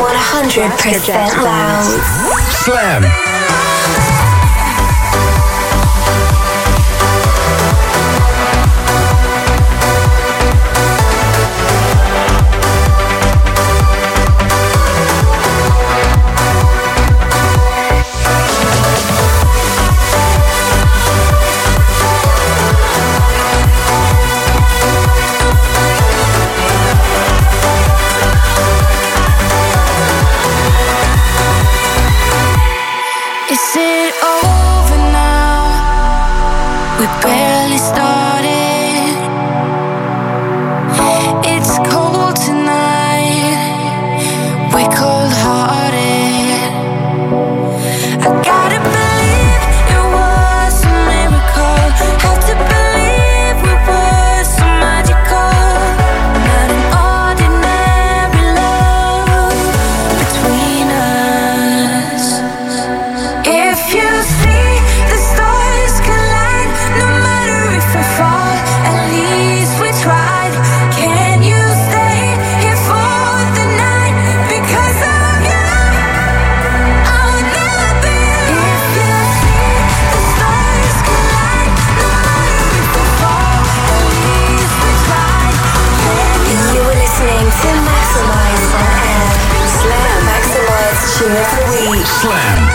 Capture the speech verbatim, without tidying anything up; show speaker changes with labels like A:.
A: one hundred percent loud.
B: Slam.
C: Is it over now? We barely started. It's cold tonight. We're cold-hearted. I gotta believe it was a miracle. Have to believe we were so magical. Not an ordinary love between us. If you see the stars collide, no matter if we fall, at least we tried. Can you stay here for the night? Because of you, I would never be alone. If you see the stars collide, no matter if we fall, at least we tried. Can you?
A: You were listening to Maximize on air. Slam Maximize Tune of the Week.
B: Slam.